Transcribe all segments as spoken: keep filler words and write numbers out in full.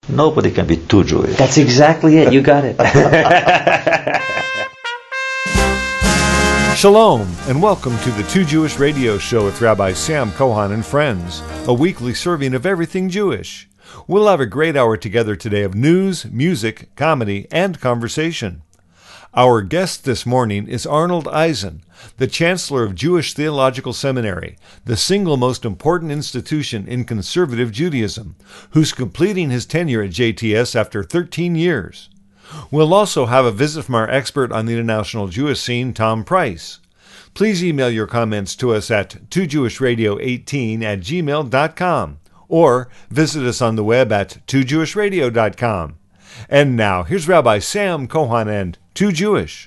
Nobody can be too Jewish. That's exactly it. You got it. Shalom, and welcome to the Too Jewish Radio Show with Rabbi Sam Kohan and friends, a weekly serving of everything Jewish. We'll have a great hour together today of news, music, comedy, and conversation. Our guest this morning is Arnold Eisen, the Chancellor of Jewish Theological Seminary, the single most important institution in conservative Judaism, who's completing his tenure at J T S after thirteen years. We'll also have a visit from our expert on the international Jewish scene, Tom Price. Please email your comments to us at two jewish radio eighteen at gmail dot com or visit us on the web at two jewish radio dot com. And now, here's Rabbi Sam Kohan and Too Jewish.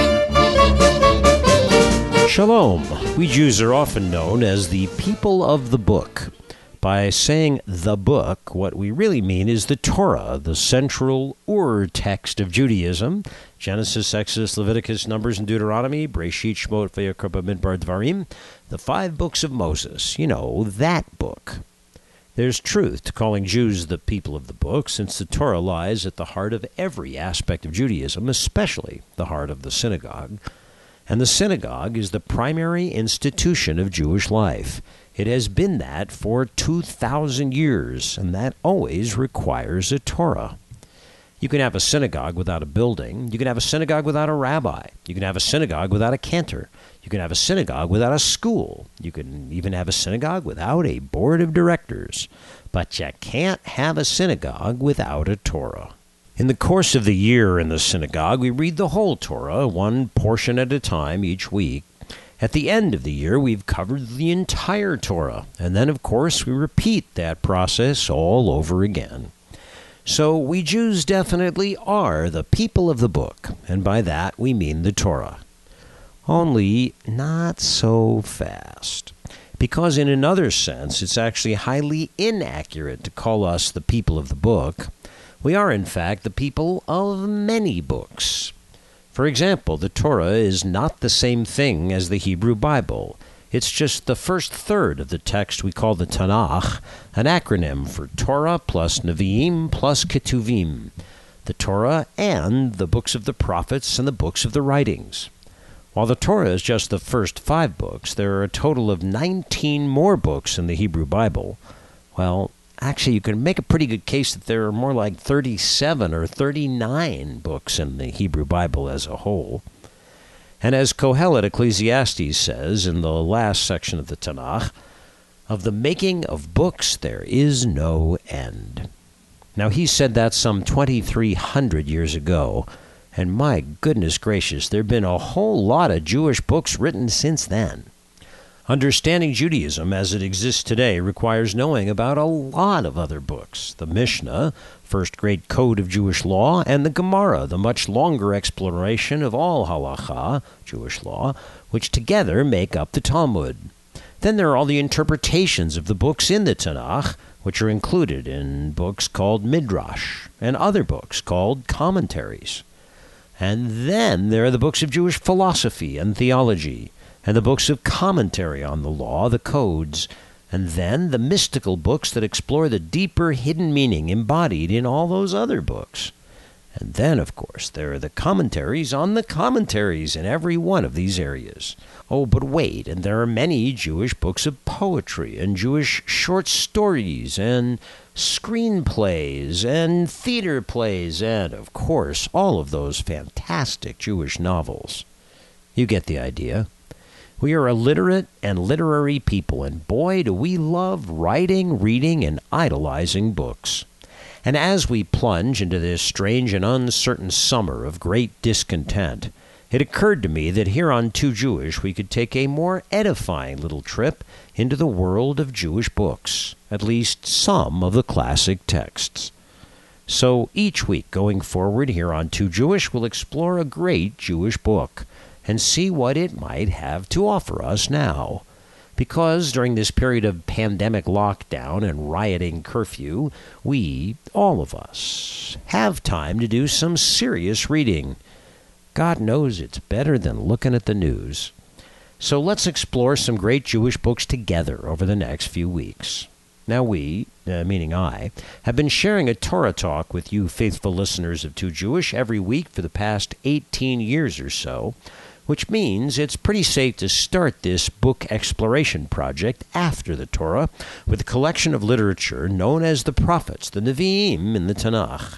Shalom. We Jews are often known as the people of the book. By saying the book, what we really mean is the Torah, the central ur text of Judaism. Genesis, Exodus, Leviticus, Numbers, and Deuteronomy, Breshit, Shemot, Vayikra, Bamidbar, Dvarim, the five books of Moses. You know, that book. There's truth to calling Jews the people of the book, since the Torah lies at the heart of every aspect of Judaism, especially the heart of the synagogue. And the synagogue is the primary institution of Jewish life. It has been that for two thousand years, and that always requires a Torah. You can have a synagogue without a building. You can have a synagogue without a rabbi. You can have a synagogue without a cantor. You can have a synagogue without a school. You can even have a synagogue without a board of directors. But you can't have a synagogue without a Torah. In the course of the year in the synagogue, we read the whole Torah, one portion at a time each week. At the end of the year, we've covered the entire Torah, and then, of course, we repeat that process all over again. So we Jews definitely are the people of the book, and by that we mean the Torah. Only not so fast, because in another sense, it's actually highly inaccurate to call us the people of the book. We are, in fact, the people of many books. For example, the Torah is not the same thing as the Hebrew Bible. It's just the first third of the text we call the Tanakh, an acronym for Torah plus Nevi'im plus Ketuvim, the Torah and the books of the prophets and the books of the writings. While the Torah is just the first five books, there are a total of nineteen more books in the Hebrew Bible. Well, actually, you can make a pretty good case that there are more like thirty-seven or thirty-nine books in the Hebrew Bible as a whole. And as Kohelet Ecclesiastes says in the last section of the Tanakh, of the making of books there is no end. Now, he said that some twenty-three hundred years ago, and my goodness gracious, there have been a whole lot of Jewish books written since then. Understanding Judaism as it exists today requires knowing about a lot of other books. The Mishnah, first great code of Jewish law, and the Gemara, the much longer exploration of all halakha, Jewish law, which together make up the Talmud. Then there are all the interpretations of the books in the Tanakh, which are included in books called Midrash, and other books called commentaries. And then there are the books of Jewish philosophy and theology, and the books of commentary on the law, the codes, and then the mystical books that explore the deeper hidden meaning embodied in all those other books. And then, of course, there are the commentaries on the commentaries in every one of these areas. Oh, but wait, and there are many Jewish books of poetry, and Jewish short stories, and screenplays, and theater plays, and, of course, all of those fantastic Jewish novels. You get the idea. We are a literate and literary people, and boy, do we love writing, reading, and idolizing books. And as we plunge into this strange and uncertain summer of great discontent, it occurred to me that here on Too Jewish we could take a more edifying little trip into the world of Jewish books, at least some of the classic texts. So each week going forward here on Too Jewish, we'll explore a great Jewish book and see what it might have to offer us now. Because during this period of pandemic lockdown and rioting curfew, we, all of us, have time to do some serious reading. God knows it's better than looking at the news. So let's explore some great Jewish books together over the next few weeks. Now we, uh, meaning I, have been sharing a Torah talk with you faithful listeners of Too Jewish every week for the past eighteen years or so, which means it's pretty safe to start this book exploration project after the Torah with a collection of literature known as the prophets, the Nevi'im in the Tanakh.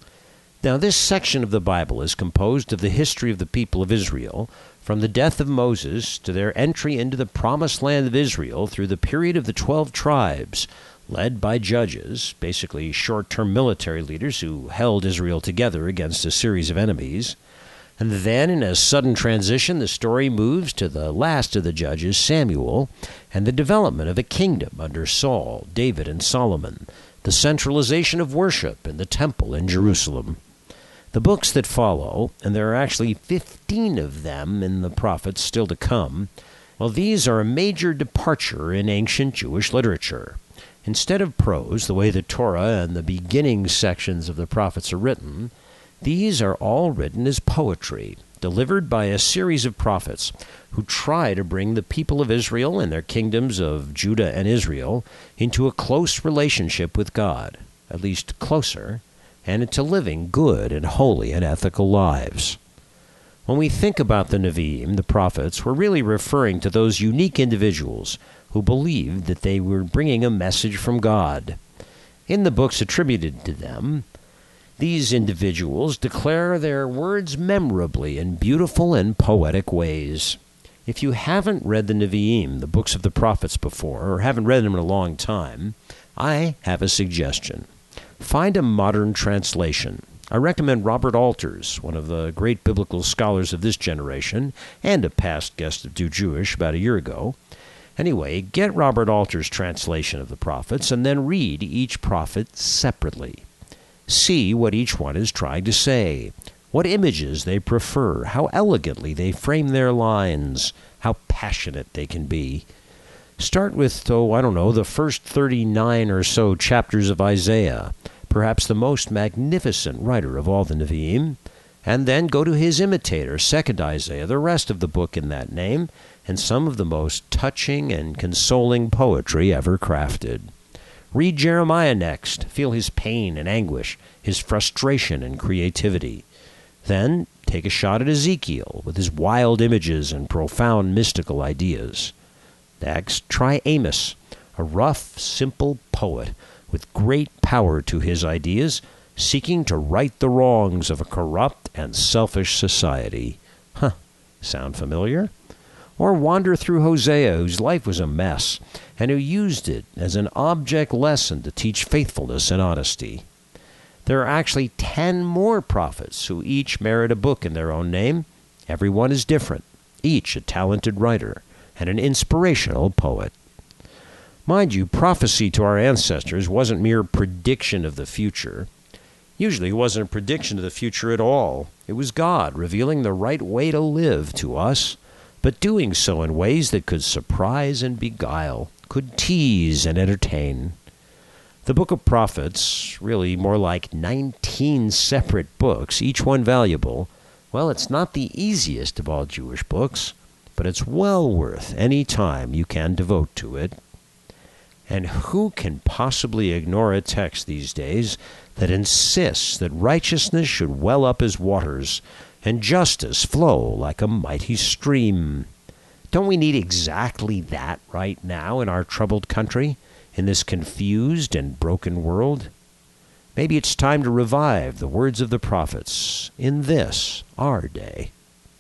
Now, this section of the Bible is composed of the history of the people of Israel, from the death of Moses to their entry into the promised land of Israel through the period of the twelve tribes, led by judges, basically short-term military leaders who held Israel together against a series of enemies. And then, in a sudden transition, the story moves to the last of the judges, Samuel, and the development of a kingdom under Saul, David, and Solomon, the centralization of worship in the temple in Jerusalem. The books that follow, and there are actually fifteen of them in the prophets still to come, well, these are a major departure in ancient Jewish literature. Instead of prose, the way the Torah and the beginning sections of the prophets are written, these are all written as poetry, delivered by a series of prophets who try to bring the people of Israel and their kingdoms of Judah and Israel into a close relationship with God, at least closer, and into living good and holy and ethical lives. When we think about the Nevi'im, the prophets, we're really referring to those unique individuals who believed that they were bringing a message from God. In the books attributed to them, these individuals declare their words memorably in beautiful and poetic ways. If you haven't read the Nevi'im, the books of the prophets, before, or haven't read them in a long time, I have a suggestion. Find a modern translation. I recommend Robert Alters, one of the great biblical scholars of this generation, and a past guest of Do Jewish about a year ago. Anyway, get Robert Alters' translation of the prophets, and then read each prophet separately. See what each one is trying to say, what images they prefer, how elegantly they frame their lines, how passionate they can be. Start with, oh, I don't know, the first thirty-nine or so chapters of Isaiah, perhaps the most magnificent writer of all the Nevi'im, and then go to his imitator, second Isaiah, the rest of the book in that name, and some of the most touching and consoling poetry ever crafted. Read Jeremiah next. Feel his pain and anguish, his frustration and creativity. Then take a shot at Ezekiel with his wild images and profound mystical ideas. Next, try Amos, a rough, simple poet with great power to his ideas, seeking to right the wrongs of a corrupt and selfish society. Huh, sound familiar? Or wander through Hosea, whose life was a mess, and who used it as an object lesson to teach faithfulness and honesty. There are actually ten more prophets who each merit a book in their own name. Every one is different, each a talented writer and an inspirational poet. Mind you, prophecy to our ancestors wasn't mere prediction of the future. Usually it wasn't a prediction of the future at all. It was God revealing the right way to live to us, but doing so in ways that could surprise and beguile, could tease and entertain. The Book of Prophets, really more like nineteen separate books, each one valuable, well, it's not the easiest of all Jewish books, but it's well worth any time you can devote to it. And who can possibly ignore a text these days that insists that righteousness should well up as waters and justice flow like a mighty stream? Don't we need exactly that right now in our troubled country, in this confused and broken world? Maybe it's time to revive the words of the prophets in this, our day.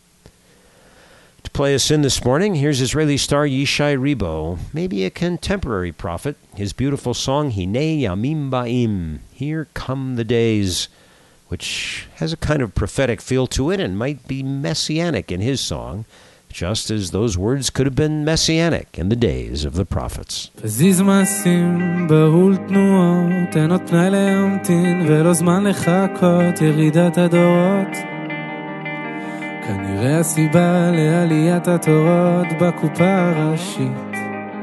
To play us in this morning, here's Israeli star Yishai Ribo, maybe a contemporary prophet, his beautiful song, Hinei Yamim Ba'im, Here Come the Days, which has a kind of prophetic feel to it and might be messianic in his song, just as those words could have been messianic in the days of the prophets. פזיז מעשים, בהול תנועות, אין עוד פנאי להמתין ולא זמן לחכות ירידת הדורות. כנראה הסיבה לעליית התורות בקופה הראשית.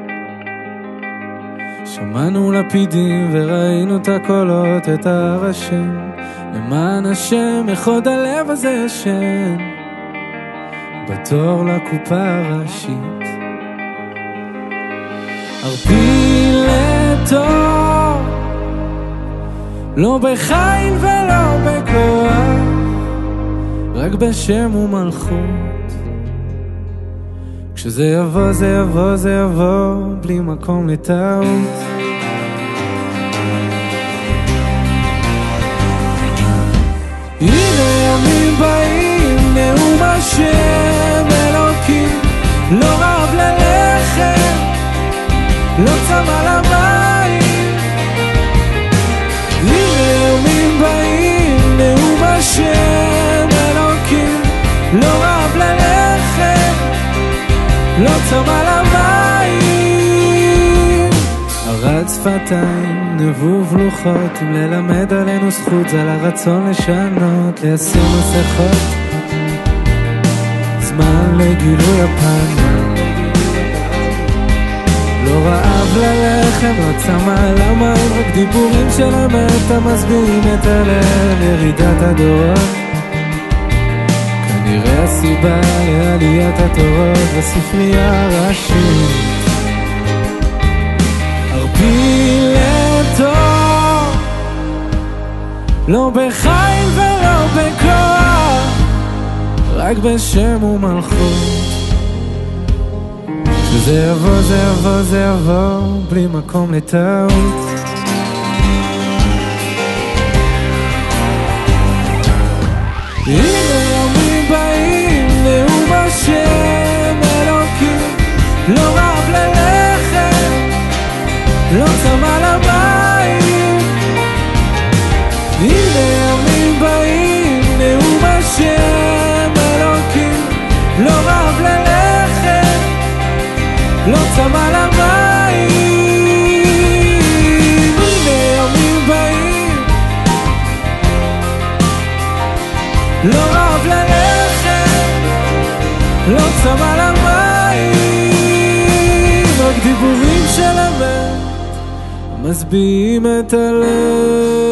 שמענו לפידים וראינו את הקולות, את הר השם, למען השם אחד הלב הזה ישן. בתור לקופה הראשית ערפיל לטוב, לא בחיים ולא בכוח, רק בשם ומלכות. כשזה יבוא זה יבוא זה יבוא, בלי מקום לטעות. הנה ימים באים, נאום השם אלוקים, לא רב ללחם, לא צמא למים. הנה ימים באים, נאום השם אלוקים, לא רב ללחם, לא צמא למים. ארד שפתיים, נבוב לוחות, אם ללמד עלינו זכות, זה לרצון לשנות, ליישם מסכות, זמן לגילוי הפנים. לא רעב ללחם, לא צמא למים, רק דיבורים של אמת המשביעים את הלב. ירידת הדורות, כנראה הסיבה לעליית התורות בספרייה הראשית. ערפיל לטוב, לא בחיים ולא בכוח, רק בשם ומלכות. כשזה יבוא זה יבוא זה יבוא, בלי מקום לטעות. הנה ימים באים, נאום השם אלוקים, לא רב ללחם, לא צמא למים. הנה ימים באים, נאום השם אלוקים, לא רב ללחם, לא צמא למים. הנה ימים באים, לא רב ללחם, לא צמא למים, רק דיבורים של אמת משביעים את הלב.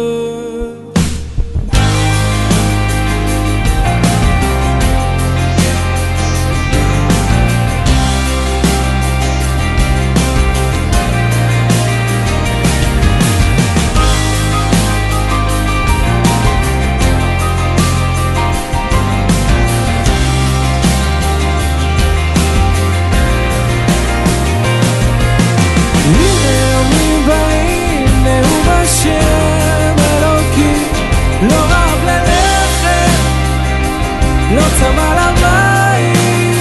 צמא למים.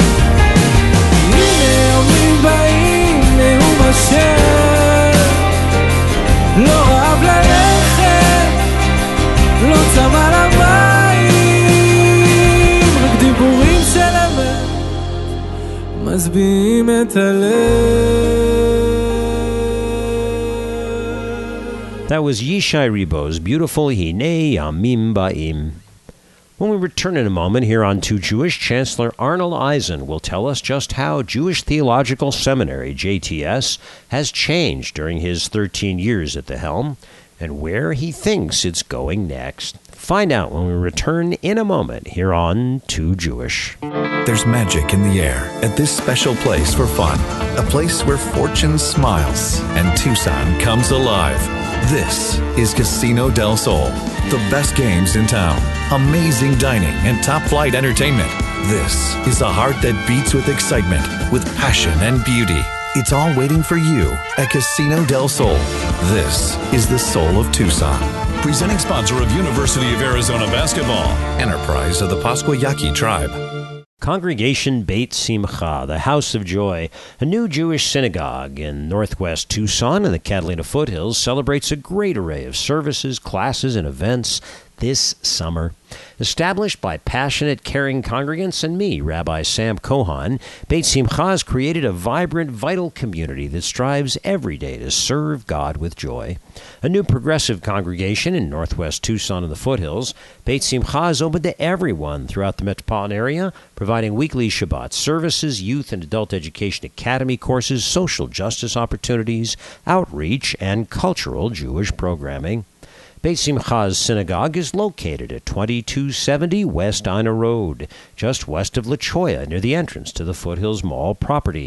הנה ימים באים, נאום השם, לא רעב ללחם, לא צמא למים, רק דיבורים של אמת משביעים את הלב. That was Yishai Ribo's beautiful Hine Yamim Ba'im. When we return in a moment here on Too Jewish, Chancellor Arnold Eisen will tell us just how Jewish Theological Seminary, J T S, has changed during his thirteen years at the helm and where he thinks it's going next. Find out when we return in a moment here on Too Jewish. There's magic in the air at this special place for fun, a place where fortune smiles and Tucson comes alive. This is Casino del Sol. The best games in town, amazing dining, and top-flight entertainment. This is a heart that beats with excitement, with passion and beauty. It's all waiting for you at Casino del Sol. This is the soul of Tucson. Presenting sponsor of University of Arizona Basketball. Enterprise of the Pasquayaki tribe. Congregation Beit Simcha, the House of Joy, a new Jewish synagogue in northwest Tucson in the Catalina foothills, celebrates a great array of services, classes, and events this summer. Established by passionate, caring congregants and me, Rabbi Sam Kohan, Beit Simcha has created a vibrant, vital community that strives every day to serve God with joy. A new progressive congregation in northwest Tucson in the foothills, Beit Simcha is open to everyone throughout the metropolitan area, providing weekly Shabbat services, youth and adult education academy courses, social justice opportunities, outreach, and cultural Jewish programming. Beit Simcha's synagogue is located at twenty-two seventy West Ina Road, just west of La Cholla, near the entrance to the Foothills Mall property.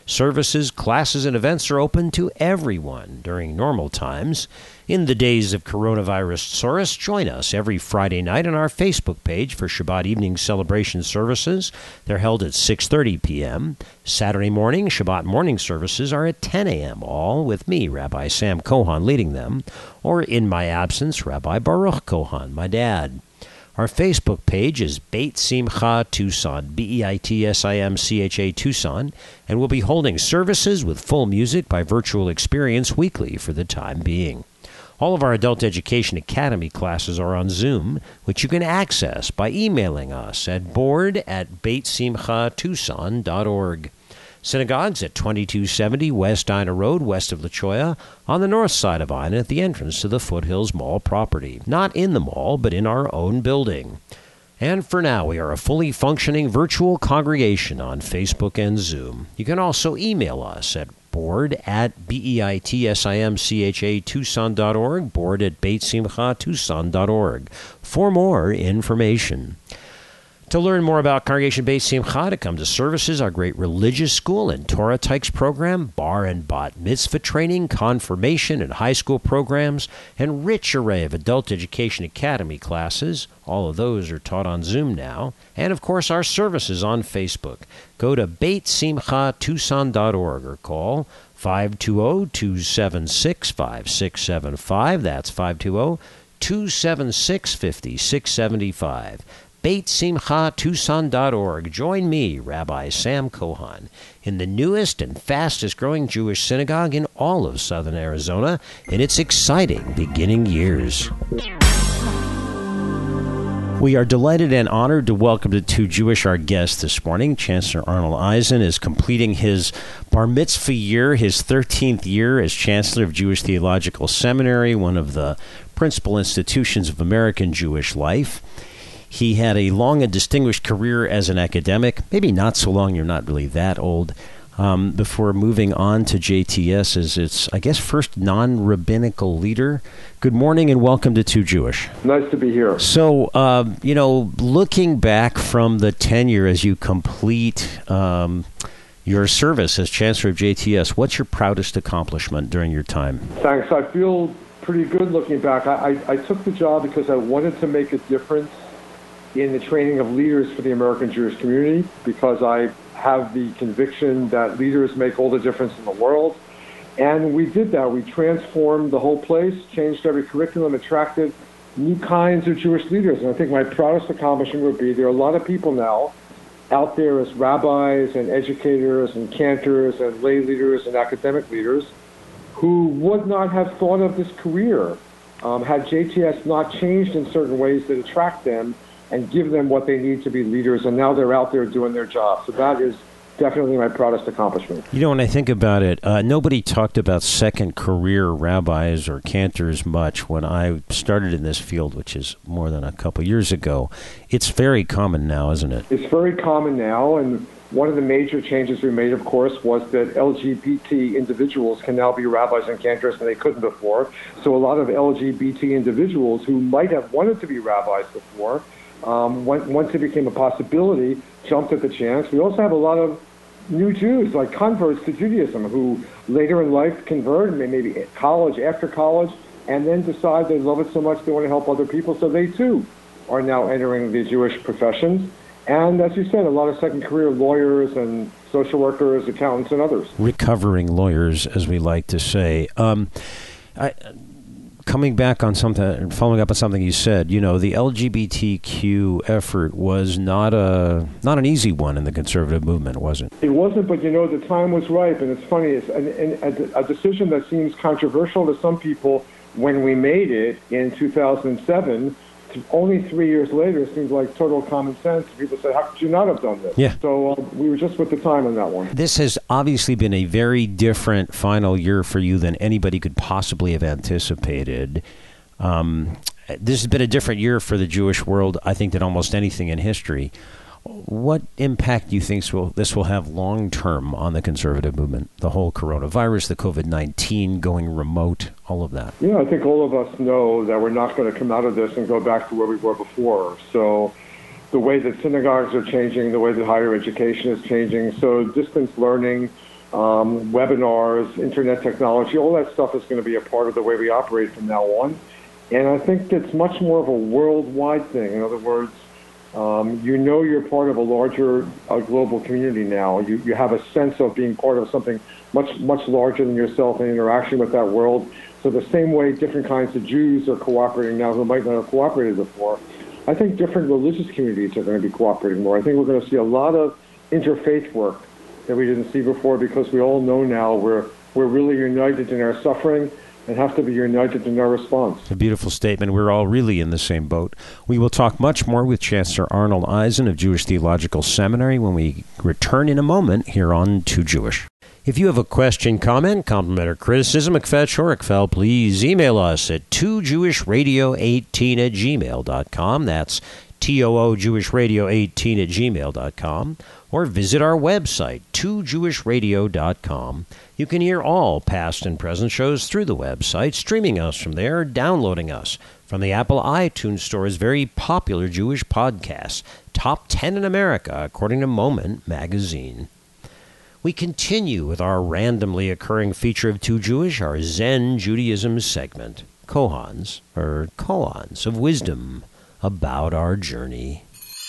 Services, classes, and events are open to everyone during normal times. In the days of coronavirus Saurus, join us every Friday night on our Facebook page for Shabbat evening celebration services. They're held at six thirty p.m. Saturday morning, Shabbat morning services are at ten a.m., all with me, Rabbi Sam Cohan, leading them, or in my absence, Rabbi Baruch Cohan, my dad. Our Facebook page is Beit Simcha Tucson, B E I T S I M C H A Tucson, and we'll be holding services with full music by virtual experience weekly for the time being. All of our Adult Education Academy classes are on Zoom, which you can access by emailing us at board at beit simcha tucson dot org. Synagogues at twenty-two seventy West Ina Road, west of La Cholla, on the north side of Ina at the entrance to the Foothills Mall property. Not in the mall, but in our own building. And for now, we are a fully functioning virtual congregation on Facebook and Zoom. You can also email us at board at B E I T S I M C H A Tucson dot org, board at Beit Simcha Tucson dot org, for more information. To learn more about Congregation Beit Simcha, to come to services, our great religious school and Torah Tykes program, bar and bat mitzvah training, confirmation and high school programs, and rich array of Adult Education Academy classes. All of those are taught on Zoom now. And, of course, our services on Facebook. Go to beit simcha tucson dot org or call five two zero, two seven six, five six seven five. That's five two zero, two seven six, five six seven five. Beit Simcha Tucson dot org. Join me, Rabbi Sam Cohan, in the newest and fastest growing Jewish synagogue in all of southern Arizona in its exciting beginning years. We are delighted and honored to welcome to Too Jewish our guest this morning. Chancellor Arnold Eisen is completing his bar mitzvah year, his thirteenth year as Chancellor of Jewish Theological Seminary, one of the principal institutions of American Jewish life. He had a long and distinguished career as an academic, maybe not so long, you're not really that old, um, before moving on to J T S as its, I guess, first non-rabbinical leader. Good morning and welcome to Too Jewish. Nice to be here. So, uh, you know, looking back from the tenure as you complete um, your service as Chancellor of J T S, what's your proudest accomplishment during your time? Thanks. I feel pretty good looking back. I, I, I took the job because I wanted to make a difference in the training of leaders for the American Jewish community, because I have the conviction that leaders make all the difference in the world. And we did that. We transformed the whole place, changed every curriculum, attracted new kinds of Jewish leaders. And I think my proudest accomplishment would be there are a lot of people now out there as rabbis and educators and cantors and lay leaders and academic leaders who would not have thought of this career um, had J T S not changed in certain ways that attract them and give them what they need to be leaders, and now they're out there doing their job. So that is definitely my proudest accomplishment. You know, when I think about it, uh, nobody talked about second career rabbis or cantors much when I started in this field, which is more than a couple years ago. It's very common now, isn't it? It's very common now, and one of the major changes we made, of course, was that L G B T individuals can now be rabbis and cantors, and they couldn't before. So a lot of L G B T individuals who might have wanted to be rabbis before, Um, once it became a possibility, jumped at the chance. We also have a lot of new Jews, like converts to Judaism, who later in life convert, maybe at college, after college, and then decide they love it so much they want to help other people. So they, too, are now entering the Jewish professions. And as you said, a lot of second career lawyers and social workers, accountants, and others. Recovering lawyers, as we like to say. Um, I... Coming back on something, following up on something you said, you know, the L G B T Q effort was not a not an easy one in the conservative movement, was it? It wasn't, but you know, the time was ripe, and it's funny. It's an, an, a decision that seems controversial to some people when we made it in two thousand seven. Only three years later, it seems like total common sense. People say, how could you not have done this? Yeah. So uh, we were just with the time on that one. This has obviously been a very different final year for you than anybody could possibly have anticipated. Um, this has been a different year for the Jewish world, I think, than almost anything in history. What impact do you think this will, this will have long-term on the conservative movement? The whole coronavirus, the COVID nineteen, going remote, all of that. Yeah, I think all of us know that we're not going to come out of this and go back to where we were before. So the way that synagogues are changing, the way that higher education is changing, so distance learning um, webinars, internet technology, all that stuff is going to be a part of the way we operate from now on. And I think it's much more of a worldwide thing. In other words, um, you know you're part of a larger uh, global community now. You, you have a sense of being part of something much, much larger than yourself and interaction with that world. So the same way different kinds of Jews are cooperating now who might not have cooperated before, I think different religious communities are going to be cooperating more. I think we're going to see a lot of interfaith work that we didn't see before, because we all know now we're, we're really united in our suffering and have to be united in our response. A beautiful statement. We're all really in the same boat. We will talk much more with Chancellor Arnold Eisen of Jewish Theological Seminary when we return in a moment here on Too Jewish. If you have a question, comment, compliment, or criticism, Akfetch or Akfel, please email us at two jewish radio eighteen at gmail dot com. That's T O O Jewish Radio eighteen at gmail dot com. Or visit our website, two jewish radio dot com. You can hear all past and present shows through the website, streaming us from there, downloading us from the Apple iTunes Store's very popular Jewish podcasts, Top ten in America, according to Moment magazine. We continue with our randomly occurring feature of Too Jewish, our Zen Judaism segment, Kohans, or Koans of Wisdom, about our journey.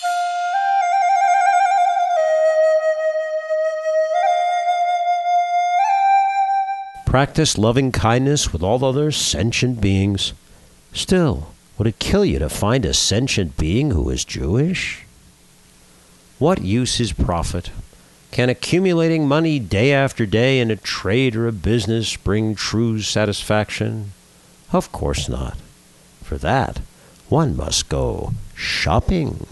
Practice loving kindness with all other sentient beings. Still, would it kill you to find a sentient being who is Jewish? What use is profit? Can accumulating money day after day in a trade or a business bring true satisfaction? Of course not. For that, one must go shopping.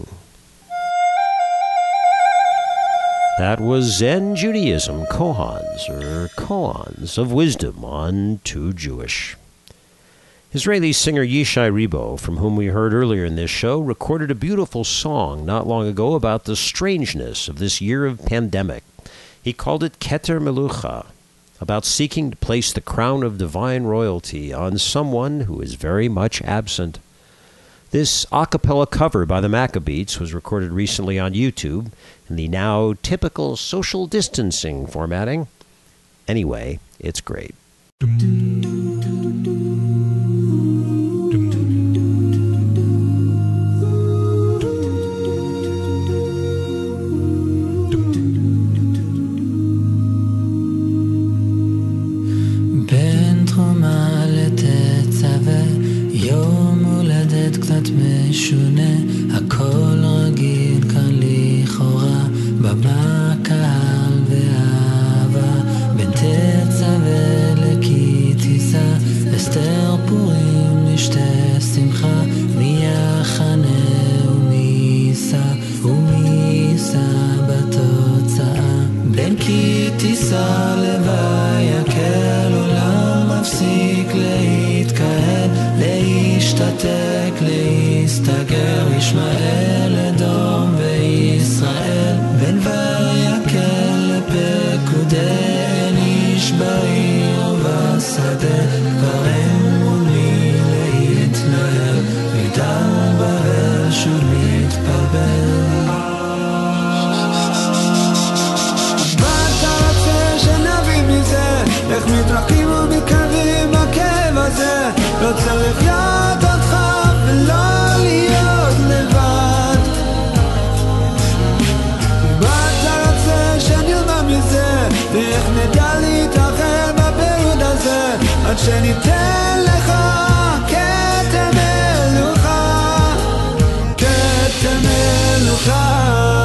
That was Zen Judaism, Kohans, or Koans of Wisdom on Too Jewish. Israeli singer Yishai Ribo, from whom we heard earlier in this show, recorded a beautiful song not long ago about the strangeness of this year of pandemic. He called it Keter Melucha, about seeking to place the crown of divine royalty on someone who is very much absent. This a cappella cover by the Maccabeats was recorded recently on YouTube in the now typical social distancing formatting. Anyway, it's great. קצת משונה, הכל רגיל כאן לכאורה, במה קהל ואהבה, בין תצא ולקי תישא, אסתר פורים נשתה שמחה, מי יחנה ומי יישא, ומי יישא בתוצאה, בין כי תישא לבי יקל עולם מפסיק להתקהל, להשתתק, להסתגר, ישמעאל, אדום וישראל, בן ויקל לפקודי איש בעיר ובשדה, כבר אין מולי להתנהל, מגדל בבל שוב מתפלבל. מה אתה רוצה שנביא מזה? איך מתרחקים ומתקרבים בכאב הזה? לא צריך להיות אותך ולא להיות לבד. מה אתה רוצה שנלמד מזה? ואיך נדע להתאחד בפירוד הזה, עד שניתן לך כתם מלוכה, כתם מלוכה.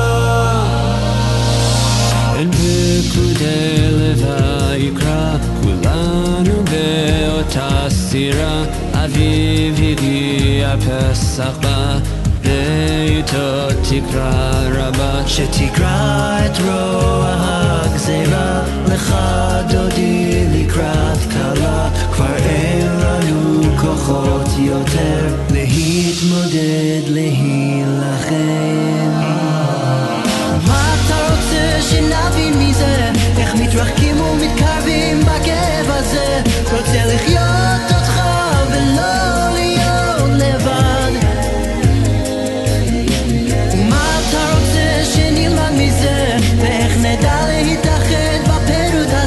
אין פקודי לב יקרא, כולנו באותה סירה, אביב הגיע פסח בא, ואיתו תקרא רבה, שתקרא את רוע הגזירה, לך דודי לקראת קלה, כבר אין לנו כוחות יותר, להתמודד, להילחם. מה אתה רוצה שנבין מזה? איך מתרחקים ומתקרבים בכאב הזה? רוצה לחיות אותך ולא להיות לבד. ומה אתה רוצה שנלמד מזה? ואיך נדע להתאחד בפירוד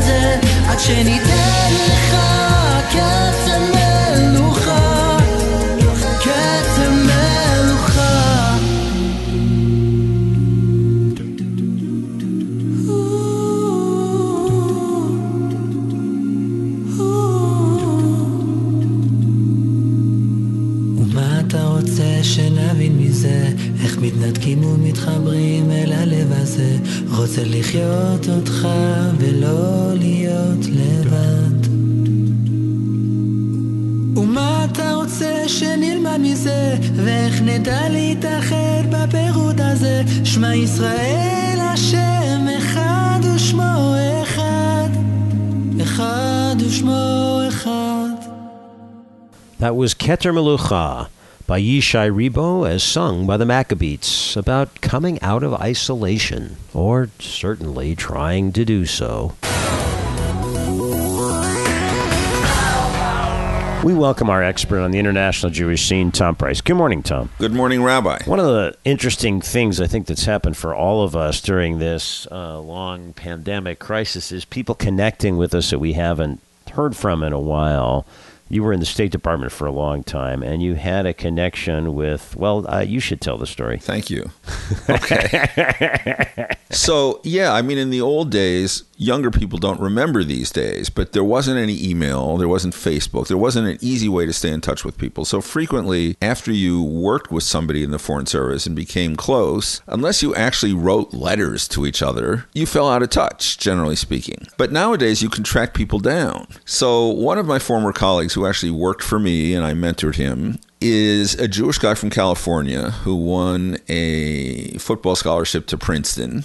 אתה רוצה שנבין מזה, איך מתנתקים ומתחברים אל הלב הזה, רוצה לחיות אותך ולא להיות לבד. ומה אתה רוצה שנלמד מזה, ואיך נדע להתאחד בפירוד הזה, שמע ישראל השם אחד ושמו אחד, אחד ושמו אחד. That was Keter Melucha by Yishai Ribo as sung by the Maccabees about coming out of isolation, or certainly trying to do so. We welcome our expert on the international Jewish scene, Tom Price. Good morning, Tom. Good morning, Rabbi. One of the interesting things I think that's happened for all of us during this uh, long pandemic crisis is people connecting with us that we haven't heard from in a while. You were in the State Department for a long time, and you had a connection with, well, uh, you should tell the story. Thank you. Okay. So, yeah, I mean, in the old days, younger people don't remember these days, but there wasn't any email, there wasn't Facebook, there wasn't an easy way to stay in touch with people. So frequently, after you worked with somebody in the Foreign Service and became close, unless you actually wrote letters to each other, you fell out of touch, generally speaking. But nowadays, you can track people down. So one of my former colleagues who actually worked for me, and I mentored him, is a Jewish guy from California who won a football scholarship to Princeton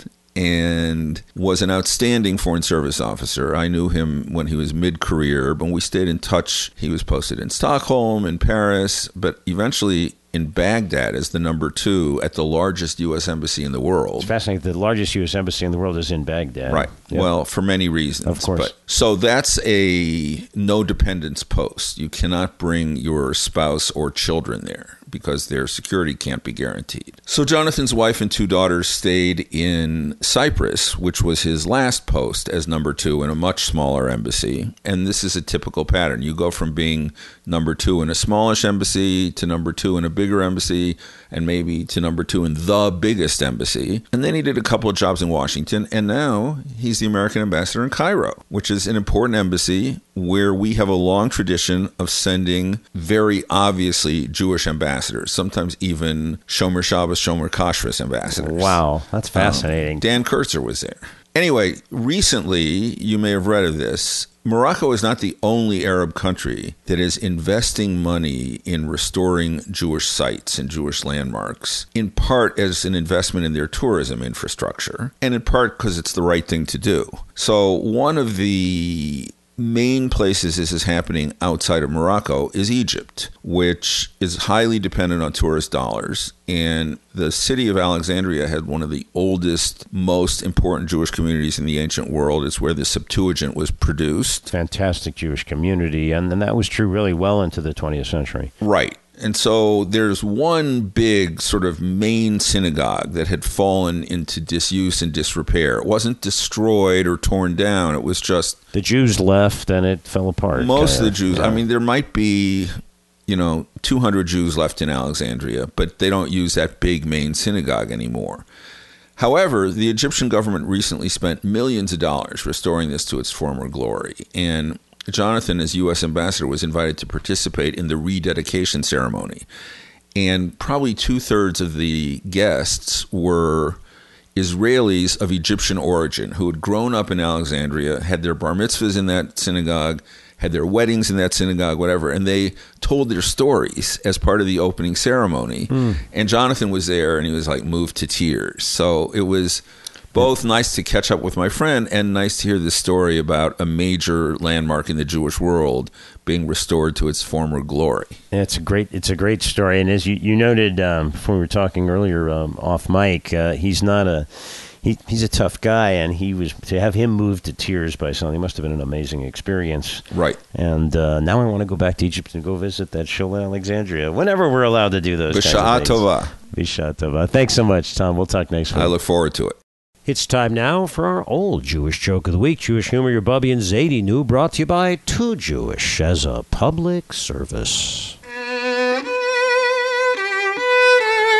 and was an outstanding Foreign Service officer. I knew him when he was mid-career, but we stayed in touch. He was posted in Stockholm, in Paris, but eventually in Baghdad as the number two at the largest U S embassy in the world. It's fascinating. The largest U S embassy in the world is in Baghdad. Right. Yep. Well, for many reasons. Of course. But, so that's a no dependence post. You cannot bring your spouse or children there because their security can't be guaranteed. So Jonathan's wife and two daughters stayed in Cyprus, which was his last post as number two in a much smaller embassy. And this is a typical pattern. You go from being number two in a smallish embassy to number two in a bigger embassy, and maybe to number two in the biggest embassy. And then he did a couple of jobs in Washington, and now he's the American ambassador in Cairo, which is an important embassy where we have a long tradition of sending very obviously Jewish ambassadors, sometimes even Shomer Shabbos, Shomer Kashrus ambassadors. Wow, that's fascinating. Um, Dan Kurtzer was there. Anyway, recently, you may have read of this, Morocco is not the only Arab country that is investing money in restoring Jewish sites and Jewish landmarks, in part as an investment in their tourism infrastructure, and in part because it's the right thing to do. So one of the main places this is happening outside of Morocco is Egypt, which is highly dependent on tourist dollars. And the city of Alexandria had one of the oldest, most important Jewish communities in the ancient world. It's where the Septuagint was produced. Fantastic Jewish community, and, and that was true really well into the twentieth century. Right. And so there's one big sort of main synagogue that had fallen into disuse and disrepair. It wasn't destroyed or torn down. It was just... The Jews left and it fell apart. Most of the of, Jews. Yeah. I mean, there might be, you know, two hundred Jews left in Alexandria, but they don't use that big main synagogue anymore. However, the Egyptian government recently spent millions of dollars restoring this to its former glory. And Jonathan, as U S ambassador, was invited to participate in the rededication ceremony. And probably two-thirds of the guests were Israelis of Egyptian origin who had grown up in Alexandria, had their bar mitzvahs in that synagogue, had their weddings in that synagogue, whatever, and they told their stories as part of the opening ceremony. Mm. And Jonathan was there, and he was like moved to tears. So it was both nice to catch up with my friend and nice to hear this story about a major landmark in the Jewish world being restored to its former glory. It's a great, it's a great story. And as you, you noted um, before we were talking earlier um, off mic, uh, he's not a he, he's a tough guy, and he was to have him moved to tears by something must have been an amazing experience. Right. And uh, now I want to go back to Egypt and go visit that Shul in Alexandria whenever we're allowed to do those. B'sha'a tova. B'sha'a tova. Thanks so much, Tom. We'll talk next week. I look forward to it. It's time now for our old Jewish joke of the week. Jewish humor, your Bubby and Zadie New, brought to you by Too Jewish as a public service.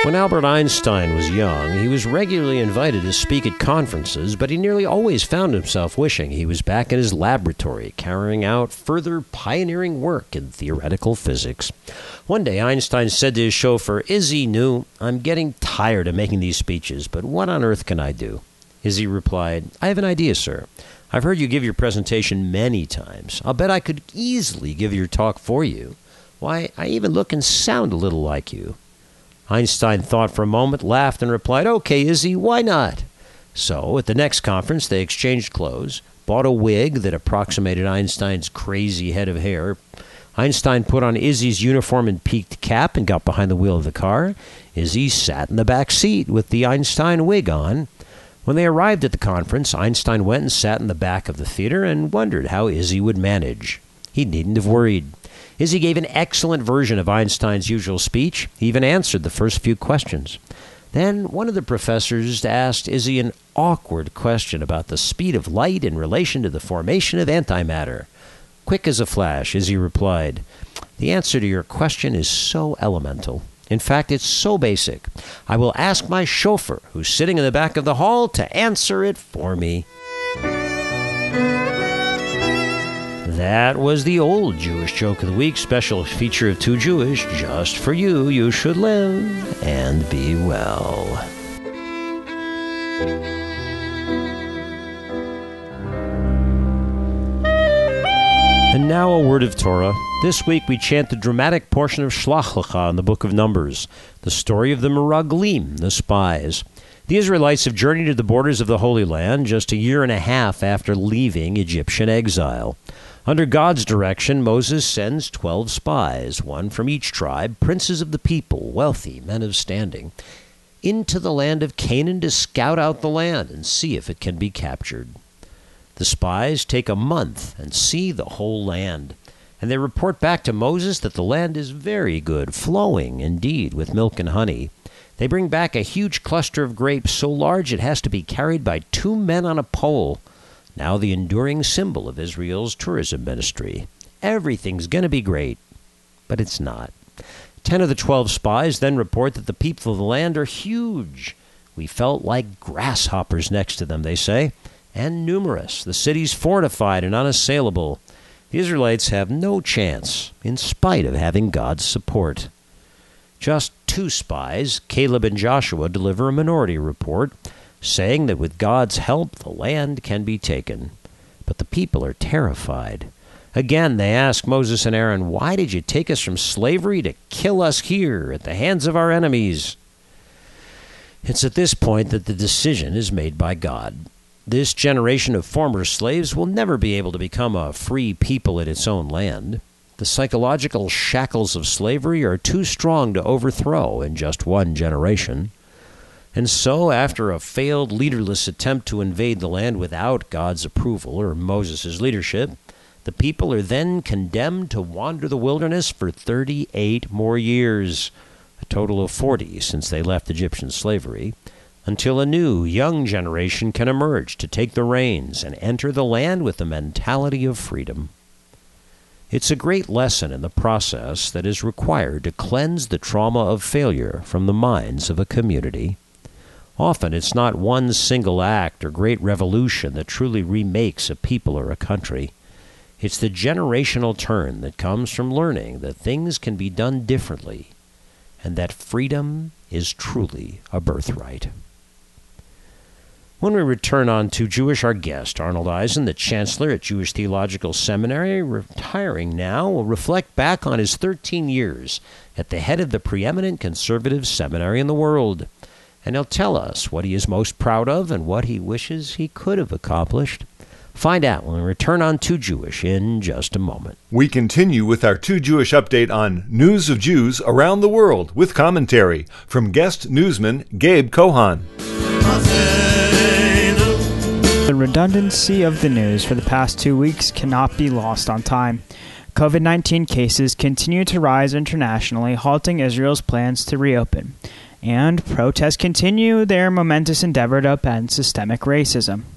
When Albert Einstein was young, he was regularly invited to speak at conferences, but he nearly always found himself wishing he was back in his laboratory, carrying out further pioneering work in theoretical physics. One day, Einstein said to his chauffeur, "Izzy, new, I'm getting tired of making these speeches, but what on earth can I do?" Izzy replied, "I have an idea, sir. I've heard you give your presentation many times. I'll bet I could easily give your talk for you. Why, I even look and sound a little like you." Einstein thought for a moment, laughed, and replied, "Okay, Izzy, why not?" So, at the next conference, they exchanged clothes, bought a wig that approximated Einstein's crazy head of hair. Einstein put on Izzy's uniform and peaked cap and got behind the wheel of the car. Izzy sat in the back seat with the Einstein wig on. When they arrived at the conference, Einstein went and sat in the back of the theater and wondered how Izzy would manage. He needn't have worried. Izzy gave an excellent version of Einstein's usual speech. He even answered the first few questions. Then one of the professors asked Izzy an awkward question about the speed of light in relation to the formation of antimatter. Quick as a flash, Izzy replied, "The answer to your question is so elemental. In fact, it's so basic. I will ask my chauffeur, who's sitting in the back of the hall, to answer it for me." That was the old Jewish Joke of the Week, special feature of Too Jewish. Just for you, you should live and be well. And now a word of Torah. This week we chant the dramatic portion of Shlach Lecha in the book of Numbers, the story of the Meraglim, the spies. The Israelites have journeyed to the borders of the Holy Land just a year and a half after leaving Egyptian exile. Under God's direction, Moses sends twelve spies, one from each tribe, princes of the people, wealthy, men of standing, into the land of Canaan to scout out the land and see if it can be captured. The spies take a month and see the whole land, and they report back to Moses that the land is very good, flowing indeed with milk and honey. They bring back a huge cluster of grapes so large it has to be carried by two men on a pole, now the enduring symbol of Israel's tourism ministry. Everything's going to be great, but it's not. Ten of the twelve spies then report that the people of the land are huge. We felt like grasshoppers next to them, they say, and numerous, the cities fortified and unassailable. The Israelites have no chance, in spite of having God's support. Just two spies, Caleb and Joshua, deliver a minority report, saying that with God's help the land can be taken. But the people are terrified. Again, they ask Moses and Aaron, "Why did you take us from slavery to kill us here at the hands of our enemies?" It's at this point that the decision is made by God. This generation of former slaves will never be able to become a free people in its own land. The psychological shackles of slavery are too strong to overthrow in just one generation. And so, after a failed leaderless attempt to invade the land without God's approval or Moses' leadership, the people are then condemned to wander the wilderness for thirty-eight more years, a total of forty since they left Egyptian slavery, until a new, young generation can emerge to take the reins and enter the land with the mentality of freedom. It's a great lesson in the process that is required to cleanse the trauma of failure from the minds of a community. Often it's not one single act or great revolution that truly remakes a people or a country. It's the generational turn that comes from learning that things can be done differently and that freedom is truly a birthright. When we return on To Jewish, our guest, Arnold Eisen, the chancellor at Jewish Theological Seminary, retiring now, will reflect back on his thirteen years at the head of the preeminent conservative seminary in the world. And he'll tell us what he is most proud of and what he wishes he could have accomplished. Find out when we return on Too Jewish in just a moment. We continue with our Too Jewish update on news of Jews around the world with commentary from guest newsman Gabe Kohan. The redundancy of the news for the past two weeks cannot be lost on time. COVID nineteen cases continue to rise internationally, halting Israel's plans to reopen. And protests continue their momentous endeavor to upend systemic racism.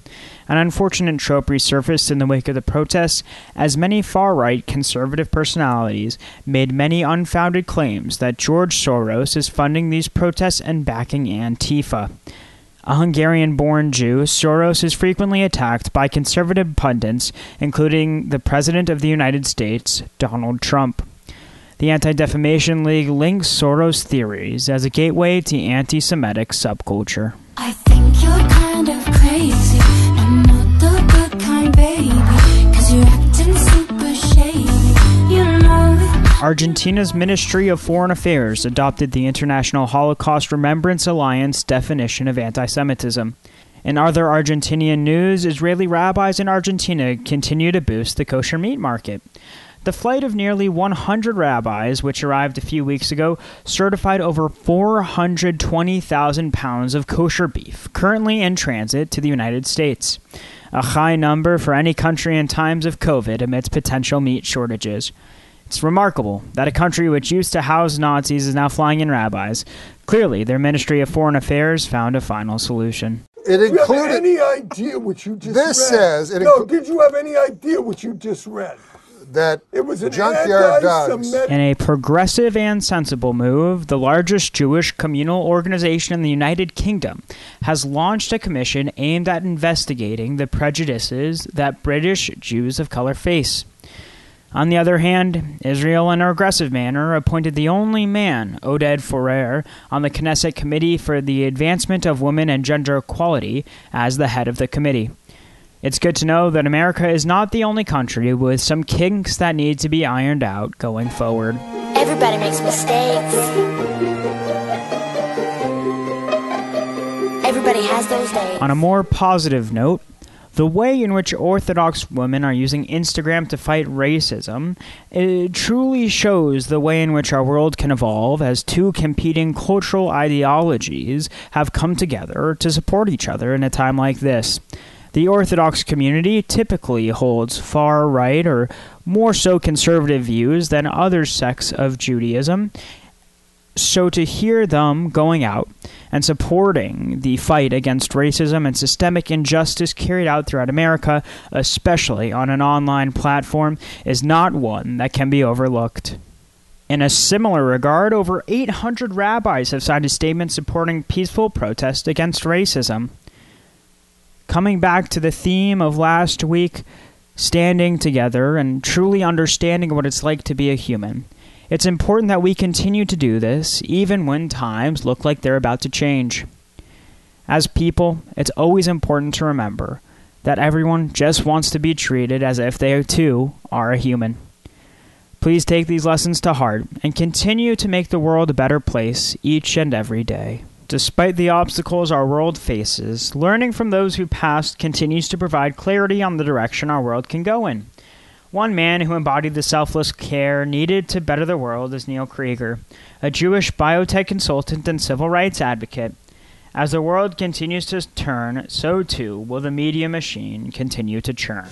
An unfortunate trope resurfaced in the wake of the protests, as many far-right conservative personalities made many unfounded claims that George Soros is funding these protests and backing Antifa. A Hungarian-born Jew, Soros is frequently attacked by conservative pundits, including the President of the United States, Donald Trump. The Anti-Defamation League links Soros' theories as a gateway to anti-Semitic subculture. I think you're kind of crazy, and not the good kind, baby, 'cause you're acting super shady, you know it. Argentina's Ministry of Foreign Affairs adopted the International Holocaust Remembrance Alliance definition of anti-Semitism. In other Argentinian news, Israeli rabbis in Argentina continue to boost the kosher meat market. The flight of nearly one hundred rabbis, which arrived a few weeks ago, certified over four hundred twenty thousand pounds of kosher beef, currently in transit to the United States. A high number for any country in times of COVID amidst potential meat shortages. It's remarkable that a country which used to house Nazis is now flying in rabbis. Clearly, their Ministry of Foreign Affairs found a final solution. It included. Do you have any idea what you just this read? says. It no, inclu- did you have any idea what you just read? That it was an junkyard dogs. In a progressive and sensible move, the largest Jewish communal organization in the United Kingdom has launched a commission aimed at investigating the prejudices that British Jews of color face. On the other hand, Israel, in a regressive manner, appointed the only man, Oded Forer, on the Knesset Committee for the Advancement of Women and Gender Equality as the head of the committee. It's good to know that America is not the only country with some kinks that need to be ironed out going forward. Everybody makes mistakes. Everybody has those days. On a more positive note, the way in which Orthodox women are using Instagram to fight racism, it truly shows the way in which our world can evolve as two competing cultural ideologies have come together to support each other in a time like this. The Orthodox community typically holds far-right or more so conservative views than other sects of Judaism, so to hear them going out and supporting the fight against racism and systemic injustice carried out throughout America, especially on an online platform, is not one that can be overlooked. In a similar regard, over eight hundred rabbis have signed a statement supporting peaceful protest against racism. Coming back to the theme of last week, standing together and truly understanding what it's like to be a human, it's important that we continue to do this even when times look like they're about to change. As people, it's always important to remember that everyone just wants to be treated as if they too are a human. Please take these lessons to heart and continue to make the world a better place each and every day. Despite the obstacles our world faces, learning from those who passed continues to provide clarity on the direction our world can go in. One man who embodied the selfless care needed to better the world is Neil Krieger, a Jewish biotech consultant and civil rights advocate. As the world continues to turn, so too will the media machine continue to churn.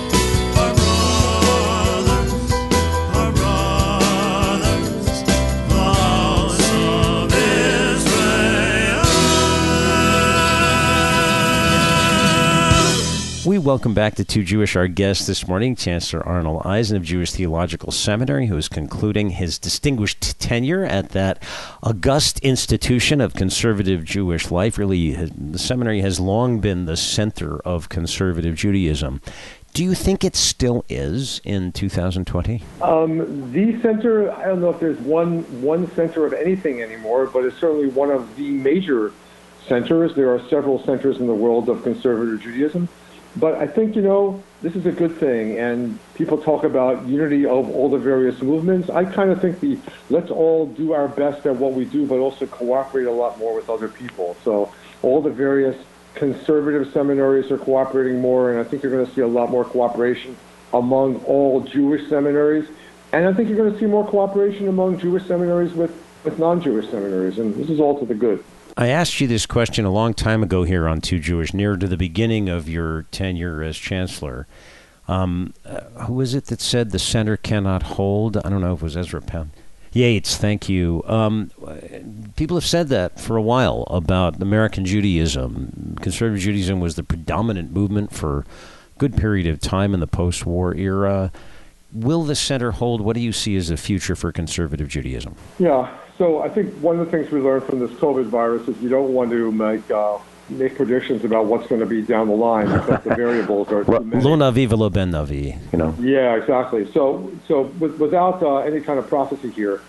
We welcome back to Too Jewish our guest this morning, Chancellor Arnold Eisen of Jewish Theological Seminary, who is concluding his distinguished tenure at that august institution of conservative Jewish life. Really, the seminary has long been the center of conservative Judaism. Do you think it still is in two thousand twenty? Um, the center, I don't know if there's one one center of anything anymore, but it's certainly one of the major centers. There are several centers in the world of conservative Judaism. But I think, you know, this is a good thing, and people talk about unity of all the various movements. I kind of think the let's all do our best at what we do, but also cooperate a lot more with other people. So all the various conservative seminaries are cooperating more, and I think you're going to see a lot more cooperation among all Jewish seminaries. And I think you're going to see more cooperation among Jewish seminaries with, with non-Jewish seminaries, and this is all to the good. I asked you this question a long time ago here on Too Jewish, near to the beginning of your tenure as chancellor. Um, uh, who was it that said the center cannot hold? I don't know if it was Ezra Pound. Yates, thank you. Um, people have said that for a while about American Judaism. conservative Judaism was the predominant movement for a good period of time in the post-war era. Will the center hold? What do you see as the future for conservative Judaism? Yeah, so I think one of the things we learned from this COVID virus is you don't want to make uh, make predictions about what's going to be down the line because the variables are too many. Lo navi velo ben navi, you know. Yeah, exactly. So, so with, without uh, any kind of prophecy here,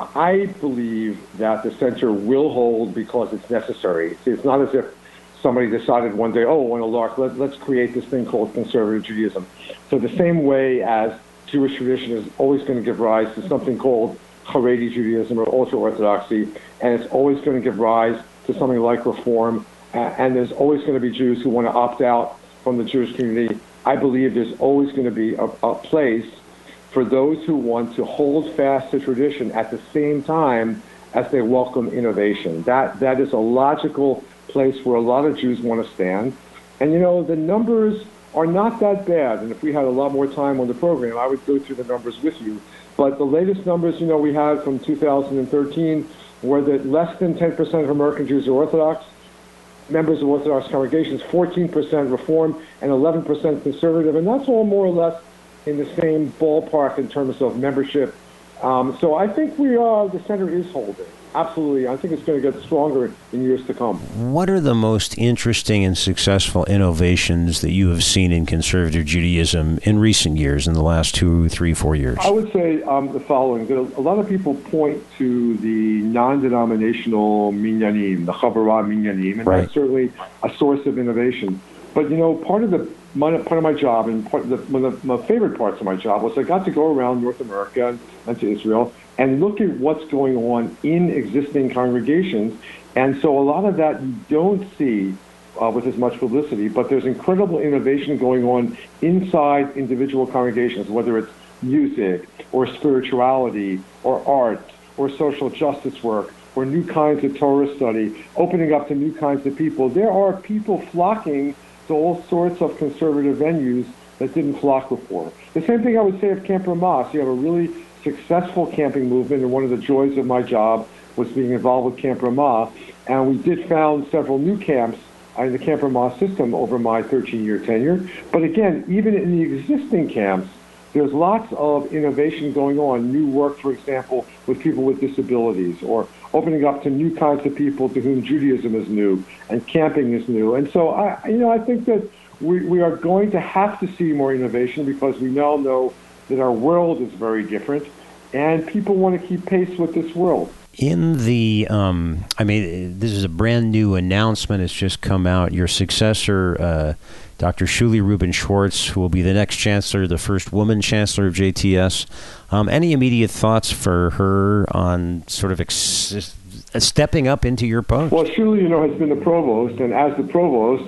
I believe that the center will hold because it's necessary. See, it's not as if somebody decided one day, oh, on a lark, let, let's create this thing called conservative Judaism. So the same way as Jewish tradition is always going to give rise to something called Haredi Judaism or ultra-Orthodoxy, and it's always going to give rise to something like Reform, uh, and there's always going to be Jews who want to opt out from the Jewish community. I believe there's always going to be a, a place for those who want to hold fast to tradition at the same time as they welcome innovation. That that is a logical place where a lot of Jews want to stand. And, you know, the numbers are not that bad. And if we had a lot more time on the program, I would go through the numbers with you. But the latest numbers, you know, we had from two thousand thirteen were that less than ten percent of American Jews are Orthodox. Members of Orthodox congregations, fourteen percent Reform, and eleven percent conservative. And that's all more or less in the same ballpark in terms of membership. Um, so I think we are, the center is holding. Absolutely. I think it's going to get stronger in years to come. What are the most interesting and successful innovations that you have seen in conservative Judaism in recent years, in the last two, three, four years? I would say um, the following. That a lot of people point to the non-denominational minyanim, the Chavurah minyanim, and right. that's certainly a source of innovation. But, you know, part of the my, part of my job, and part of the, one of my favorite parts of my job, was I got to go around North America and, and to Israel and look at what's going on in existing congregations. And so a lot of that you don't see uh, with as much publicity, but there's incredible innovation going on inside individual congregations, whether it's music or spirituality or art or social justice work or new kinds of Torah study, opening up to new kinds of people. There are people flocking to all sorts of conservative venues that didn't flock before. The same thing I would say of Camp Ramah. You have a really successful camping movement, and one of the joys of my job was being involved with Camp Ramah. And we did found several new camps in the Camp Ramah system over my thirteen-year tenure. But again, even in the existing camps, there's lots of innovation going on, new work, for example, with people with disabilities, or opening up to new kinds of people to whom Judaism is new and camping is new. And so, I, you know, I think that we, we are going to have to see more innovation because we now know that our world is very different, and people want to keep pace with this world. In the, um, I mean, this is a brand new announcement. It's just come out. Your successor, uh, Doctor Shuli Rubin Schwartz, who will be the next chancellor, the first woman chancellor of J T S. Um, any immediate thoughts for her on sort of ex- stepping up into your post? Well, Shuli, you know, has been the provost, and as the provost,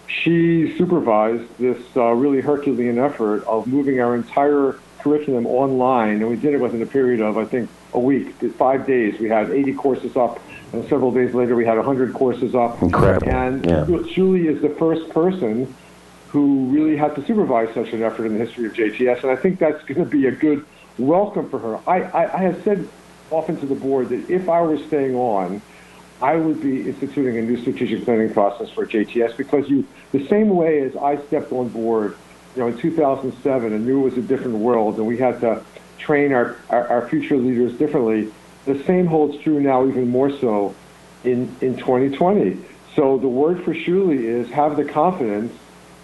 she supervised this uh, really Herculean effort of moving our entire curriculum online, and we did it within a period of, I think, a week, five days. We had eighty courses up, and several days later we had one hundred courses up. Incredible. And yeah. Shuli is the first person who really had to supervise such an effort in the history of J T S, and I think that's going to be a good welcome for her. I, I, I have said often to the board that if I were staying on, I would be instituting a new strategic planning process for J T S, because you, the same way as I stepped on board, you know, in two thousand seven and knew it was a different world and we had to train our, our, our future leaders differently, the same holds true now, even more so in, in twenty twenty. So the word for Shuli is have the confidence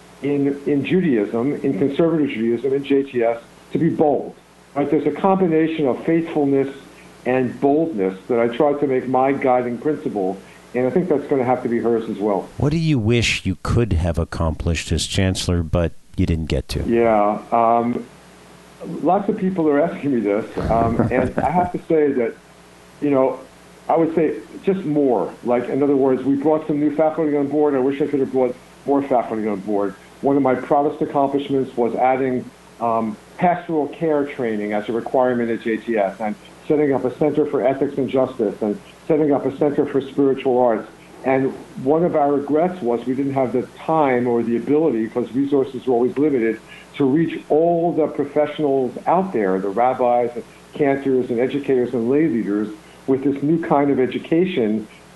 in, in Judaism, in conservative Judaism, in J T S, to be bold. Right? There's a combination of faithfulness and boldness that I try to make my guiding principle, and I think that's going to have to be hers as well. What do you wish you could have accomplished as chancellor, but you didn't get to? Yeah, um, lots of people are asking me this, um, and I have to say that, you know, I would say just more. Like, in other words, we brought some new faculty on board. I wish I could have brought more faculty on board. One of my proudest accomplishments was adding um, pastoral care training as a requirement at J T S, and setting up a Center for Ethics and Justice, and setting up a Center for Spiritual Arts. And one of our regrets was we didn't have the time or the ability, because resources were always limited, to reach all the professionals out there, the rabbis and cantors and educators and lay leaders, with this new kind of education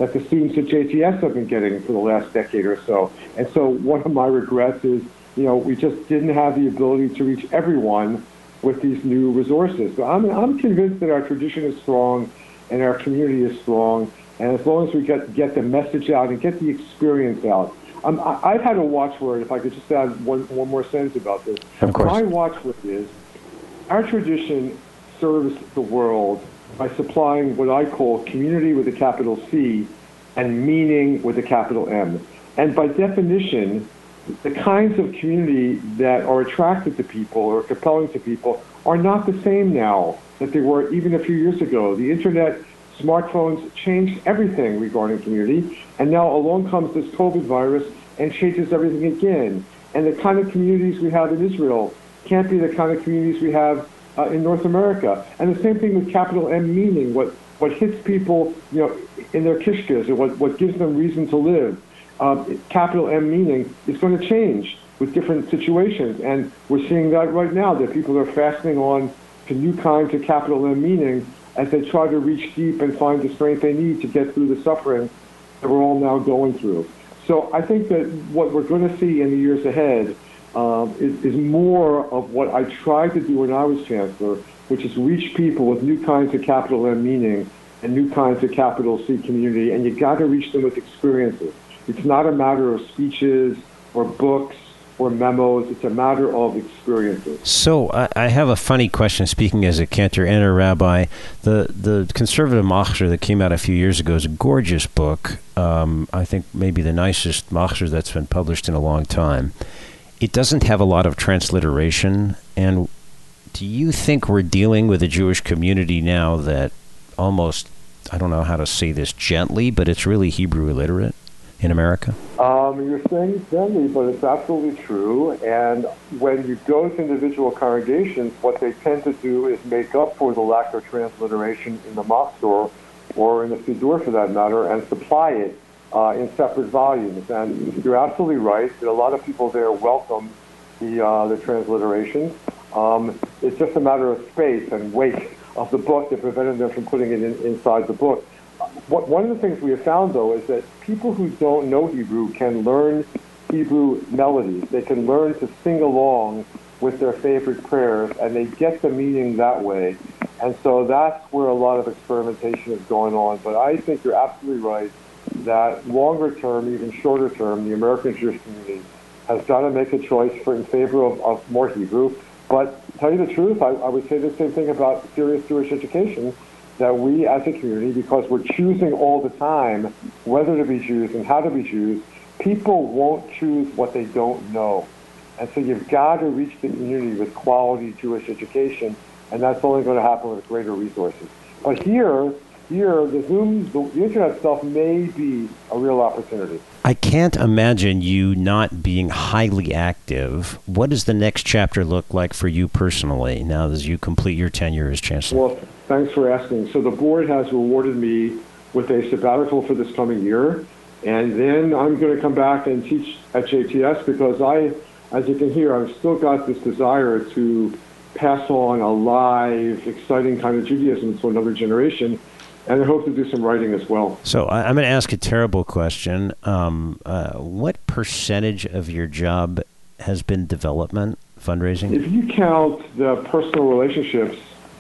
that the students at J T S have been getting for the last decade or so. And so one of my regrets is, you know, we just didn't have the ability to reach everyone with these new resources. So I'm, I'm convinced that our tradition is strong and our community is strong. And as long as we get, get the message out and get the experience out. Um, I, I've had a watchword, if I could just add one, one more sentence about this. Of course. My watchword is, our tradition serves the world by supplying what I call community with a capital C and meaning with a capital M. And by definition, the kinds of community that are attractive to people or compelling to people are not the same now that they were even a few years ago. The internet, smartphones changed everything regarding community, and now along comes this COVID virus and changes everything again. And the kind of communities we have in Israel can't be the kind of communities we have uh, in North America. And the same thing with capital M meaning, what, what hits people, you know, in their kishkas, or what, what gives them reason to live. Um, capital M meaning is going to change with different situations. And we're seeing that right now, that people are fastening on to new kinds of capital M meaning as they try to reach deep and find the strength they need to get through the suffering that we're all now going through. So I think that what we're going to see in the years ahead um, is, is more of what I tried to do when I was chancellor, which is reach people with new kinds of capital M meaning and new kinds of capital C community, and you got to reach them with experiences. It's not a matter of speeches or books or memos. It's a matter of experiences. So I, I have a funny question, speaking as a cantor and a rabbi. The the Conservative Machzor that came out a few years ago is a gorgeous book. Um, I think maybe the nicest Machzor that's been published in a long time. It doesn't have a lot of transliteration. And do you think we're dealing with a Jewish community now that almost, I don't know how to say this gently, but it's really Hebrew illiterate in America? Um, you're saying it gently, but it's absolutely true. And when you go to individual congregations, what they tend to do is make up for the lack of transliteration in the Machzor or in the Siddur, for that matter, and supply it uh, in separate volumes. And you're absolutely right that a lot of people there welcome the uh, the transliterations. Um, it's just a matter of space and weight of the book that prevented them from putting it in, inside the book. What, one of the things we have found, though, is that people who don't know Hebrew can learn Hebrew melodies. They can learn to sing along with their favorite prayers, and they get the meaning that way. And so that's where a lot of experimentation is going on. But I think you're absolutely right that longer term, even shorter term, the American Jewish community has got to make a choice for in favor of, of more Hebrew. But to tell you the truth, I, I would say the same thing about serious Jewish education, that we as a community, because we're choosing all the time whether to be Jews and how to be Jews, people won't choose what they don't know. And so you've got to reach the community with quality Jewish education, and that's only going to happen with greater resources. But here, here, the Zoom, the, the internet stuff may be a real opportunity. I can't imagine you not being highly active. What does the next chapter look like for you personally now as you complete your tenure as chancellor? Well, thanks for asking. So the board has rewarded me with a sabbatical for this coming year, and then I'm going to come back and teach at J T S because I, as you can hear, I've still got this desire to pass on a live, exciting kind of Judaism to another generation. And I hope to do some writing as well. So I, I'm going to ask a terrible question. Um, uh, what percentage of your job has been development, fundraising? If you count the personal relationships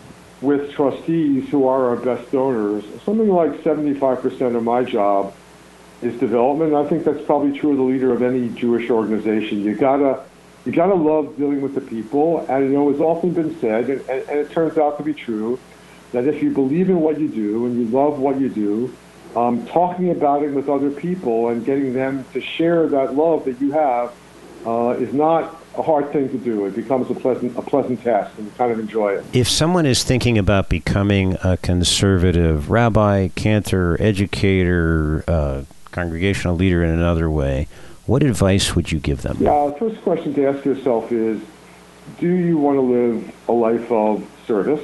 with trustees who are our best donors, something like seventy-five percent of my job is development. I think that's probably true of the leader of any Jewish organization. You gotta, you gotta love dealing with the people. And you know, it's often been said, and, and, and it turns out to be true, that if you believe in what you do and you love what you do, um, talking about it with other people and getting them to share that love that you have uh, is not a hard thing to do. It becomes a pleasant a pleasant task, and you kind of enjoy it. If someone is thinking about becoming a conservative rabbi, cantor, educator, uh, congregational leader in another way, what advice would you give them? Yeah, the first question to ask yourself is, do you want to live a life of service?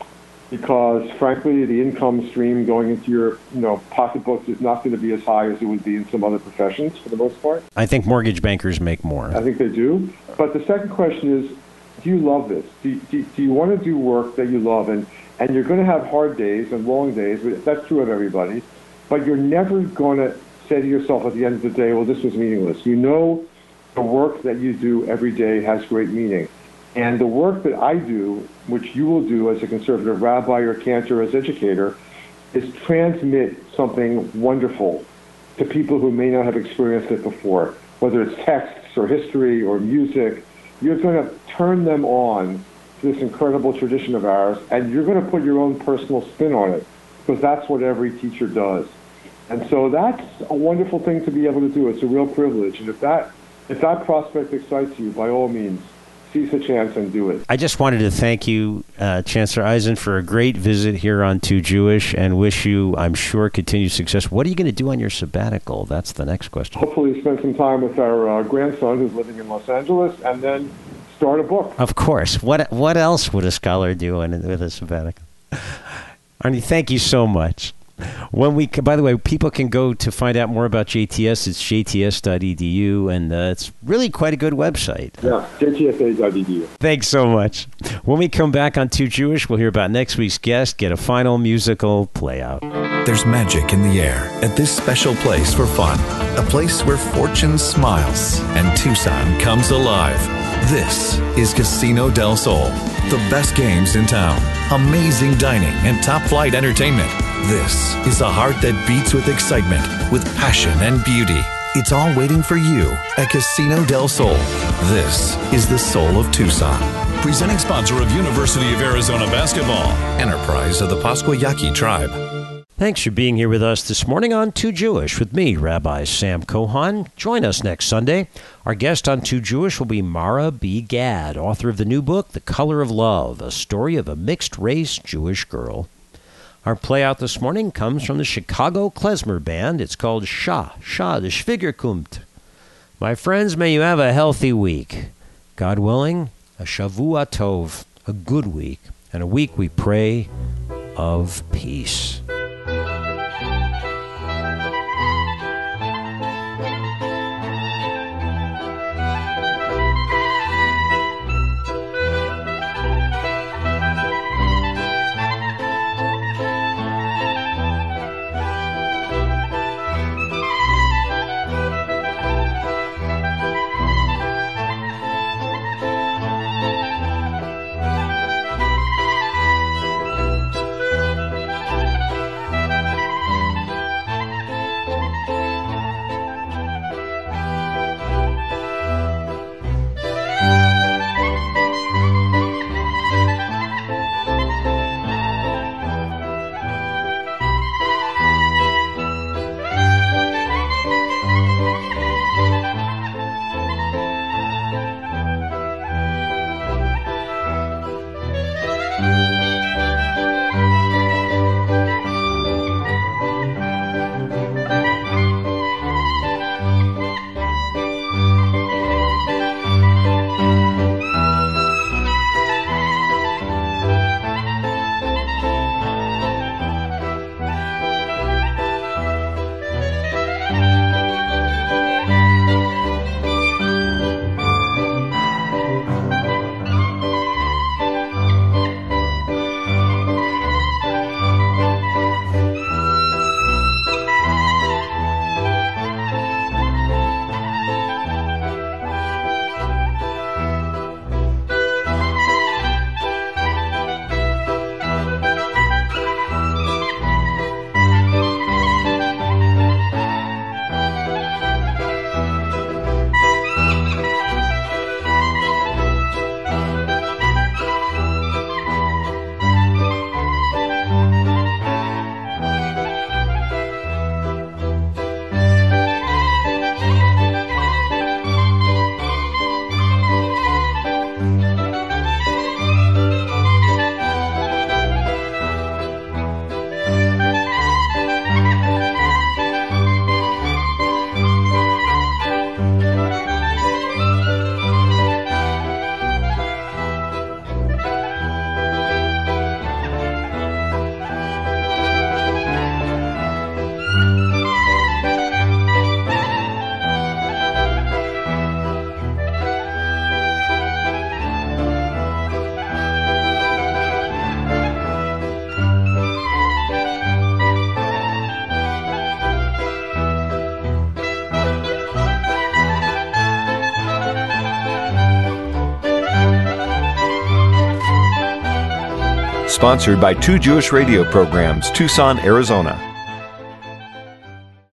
Because, frankly, the income stream going into your, you know, pocketbooks is not going to be as high as it would be in some other professions, for the most part. I think mortgage bankers make more. I think they do. But the second question is, do you love this? Do, do, do you want to do work that you love? And, and you're going to have hard days and long days. That's true of everybody. but you're never going to say to yourself at the end of the day, well, this was meaningless. You know the work that you do every day has great meaning. And the work that I do, which you will do as a conservative rabbi or cantor, as educator, is transmit something wonderful to people who may not have experienced it before, whether it's texts or history or music. You're going to turn them on to this incredible tradition of ours, and you're going to put your own personal spin on it, because that's what every teacher does. And so that's a wonderful thing to be able to do. It's a real privilege. And if that if that prospect excites you, by all means, seize the chance and do it. I just wanted to thank you, uh, Chancellor Eisen, for a great visit here on Too Jewish, and wish you, I'm sure, continued success. What are you going to do on your sabbatical? That's the next question. Hopefully spend some time with our uh, grandson who's living in Los Angeles, and then start a book. Of course. What What else would a scholar do in, with a sabbatical? Arnie, thank you so much. When we, by the way, people can go to find out more about J T S. It's j t s dot e d u, and uh, it's really quite a good website. Yeah, j t s a dot e d u. Thanks so much. When we come back on Too Jewish, we'll hear about next week's guest, get a final musical play out. There's magic in the air at this special place for fun, a place where fortune smiles and Tucson comes alive. This is Casino del Sol, the best games in town, amazing dining, and top-flight entertainment. This is a heart that beats with excitement, with passion and beauty. It's all waiting for you at Casino del Sol. This is the soul of Tucson. Presenting sponsor of University of Arizona Basketball. Enterprise of the Pascua Yaqui tribe. Thanks for being here with us this morning on Too Jewish with me, Rabbi Sam Kohan. Join us next Sunday. Our guest on Too Jewish will be Mara B. Gad, author of the new book, The Color of Love, a story of a mixed-race Jewish girl. Our play out this morning comes from the Chicago Klezmer Band. It's called Shah, Shah, the Schwiger kommt. My friends, may you have a healthy week. God willing, a Shavua Tov, a good week, and a week we pray of peace. sponsored by Two Jewish Radio Programs, Tucson, Arizona.